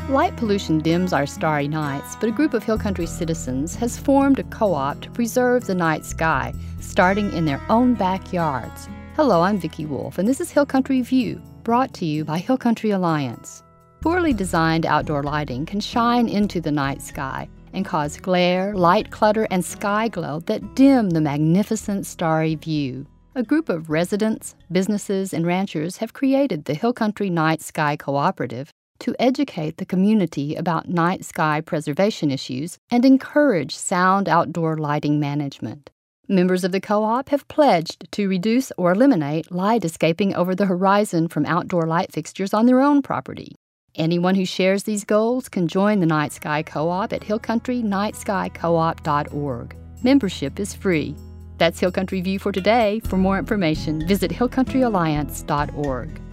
Light pollution dims our starry nights, but a group of Hill Country citizens has formed a co-op to preserve the night sky, starting in their own backyards. Hello, I'm Vicki Wolf, and this is Hill Country View, brought to you by Hill Country Alliance. Poorly designed outdoor lighting can shine into the night sky and cause glare, light clutter, and sky glow that dim the magnificent starry view. A group of residents, businesses, and ranchers have created the Hill Country Night Sky Cooperative to educate the community about night sky preservation issues and encourage sound outdoor lighting management. Members of the co-op have pledged to reduce or eliminate light escaping over the horizon from outdoor light fixtures on their own property. Anyone who shares these goals can join the Night Sky Co-op at hillcountrynightskycoop.org. Membership is free. That's Hill Country View for today. For more information, visit hillcountryalliance.org.